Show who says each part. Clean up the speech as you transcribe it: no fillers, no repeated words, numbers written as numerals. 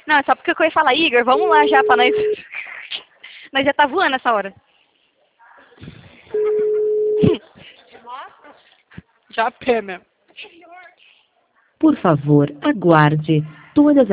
Speaker 1: Não, é só porque eu ia falar, Igor, vamos lá já pra nós. Nós já tá voando essa hora.
Speaker 2: Já a pé mesmo.
Speaker 3: Por favor, aguarde. Todas